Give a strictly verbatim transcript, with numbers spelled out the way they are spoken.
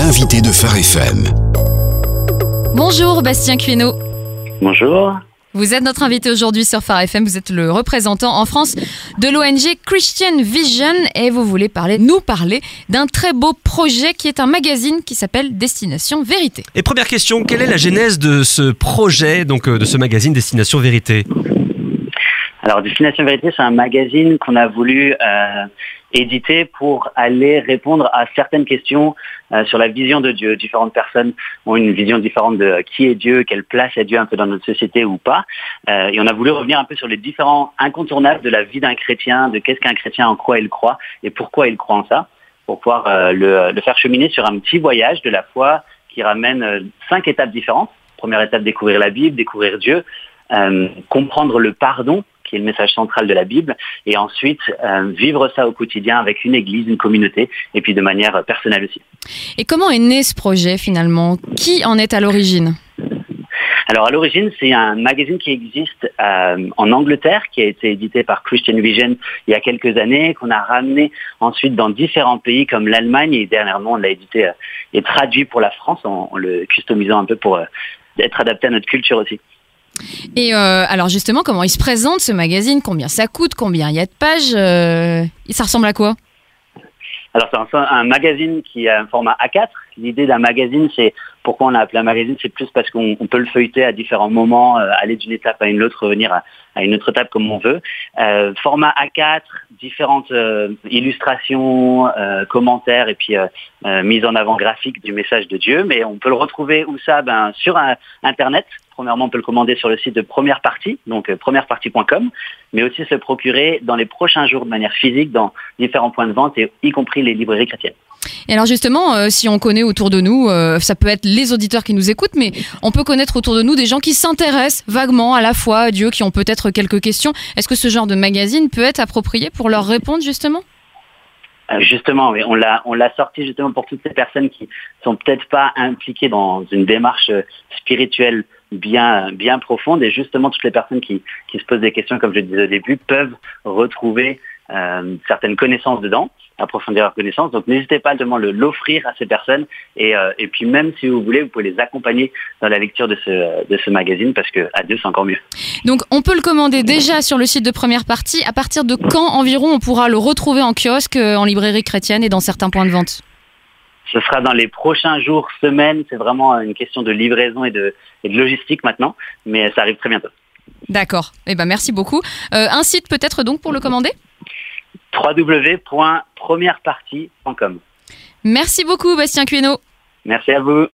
l'invité de Phare F M. Bonjour Bastien Cueno. Bonjour. Vous êtes notre invité aujourd'hui sur Phare F M. Vous êtes le représentant en France de l'O N G Christian Vision et vous voulez parler, nous parler d'un très beau projet qui est un magazine qui s'appelle Destination Vérité. Et première question, quelle est la genèse de ce projet, donc de ce magazine Destination Vérité ? Alors Destination Vérité, c'est un magazine qu'on a voulu euh, éditer pour aller répondre à certaines questions euh, sur la vision de Dieu. Différentes personnes ont une vision différente de qui est Dieu, quelle place a Dieu un peu dans notre société ou pas. Euh, et on a voulu revenir un peu sur les différents incontournables de la vie d'un chrétien, de qu'est-ce qu'un chrétien, en quoi il croit et pourquoi il croit en ça, pour pouvoir euh, le, le faire cheminer sur un petit voyage de la foi qui ramène euh, cinq étapes différentes. Première étape, découvrir la Bible, découvrir Dieu, euh, comprendre le pardon, qui est le message central de la Bible, et ensuite euh, vivre ça au quotidien avec une église, une communauté, et puis de manière personnelle aussi. Et comment est né ce projet finalement ? Qui en est à l'origine ? Alors à l'origine, c'est un magazine qui existe euh, en Angleterre, qui a été édité par Christian Vision il y a quelques années, qu'on a ramené ensuite dans différents pays comme l'Allemagne, et dernièrement on l'a édité euh, et traduit pour la France en, en le customisant un peu pour euh, être adapté à notre culture aussi. Et euh, alors justement, comment il se présente ce magazine ? Combien ça coûte ? Combien il y a de pages ? euh, Ça ressemble à quoi ? Alors c'est un, un magazine qui a un format A quatre. L'idée d'un magazine, c'est pourquoi on l'a appelé un magazine, c'est plus parce qu'on on peut le feuilleter à différents moments, euh, aller d'une étape à une autre, revenir à, à une autre étape comme on veut. Euh, format A quatre, différentes euh, illustrations, euh, commentaires et puis euh, euh, mise en avant graphique du message de Dieu. Mais on peut le retrouver où ça ? Ben sur un, Internet. Premièrement, on peut le commander sur le site de Première Partie, donc euh, première partie point com, mais aussi se le procurer dans les prochains jours de manière physique dans différents points de vente, et y compris les librairies chrétiennes. Et alors justement, euh, si on connaît autour de nous, euh, ça peut être les auditeurs qui nous écoutent, mais on peut connaître autour de nous des gens qui s'intéressent vaguement à la foi, à Dieu, qui ont peut-être quelques questions. Est-ce que ce genre de magazine peut être approprié pour leur répondre justement ? Justement, oui, on l'a, on l'a sorti justement pour toutes ces personnes qui sont peut-être pas impliquées dans une démarche spirituelle bien, bien profonde, et justement toutes les personnes qui, qui se posent des questions, comme je le disais au début, peuvent retrouver euh, certaines connaissances dedans, approfondir leurs connaissances. Donc n'hésitez pas à le, l'offrir à ces personnes, et, euh, et puis même si vous voulez, vous pouvez les accompagner dans la lecture de ce, de ce magazine, parce que à deux c'est encore mieux. Donc on peut le commander déjà sur le site de Première Partie. À partir de quand environ on pourra le retrouver en kiosque, en librairie chrétienne et dans certains points de vente ? Ce sera dans les prochains jours, semaines. C'est vraiment une question de livraison et de, et de logistique maintenant, mais ça arrive très bientôt. D'accord. Eh ben merci beaucoup. Euh, un site peut-être donc pour le commander ? w w w point première partie point com. Merci beaucoup Bastien Cueno. Merci à vous.